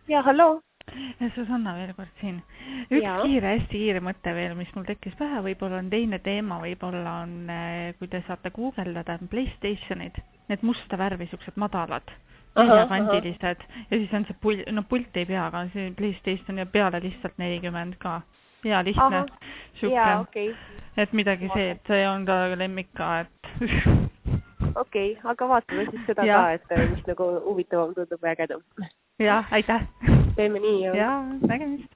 Ja, hallo. Susanna veel kord siin. Üks hästi kiire mõte veel, mis mul tekkis pähe, võib-olla on teine teema, võib-olla on, kui te saate guugeldada, PlayStationid, need musta värvi, siuksed madalad, neljakandilised ja siis on see pult ei pea, aga see PlayStation ja peale lihtsalt 40 ka. Ja lihtne, siuke, et midagi see, et see on ka lemmik ka, et... Okei, aga vaatame siis seda ka, et mis nagu huvitavam tundub ägedam. Ja, aitäh! Teeme nii, ja, nägemist!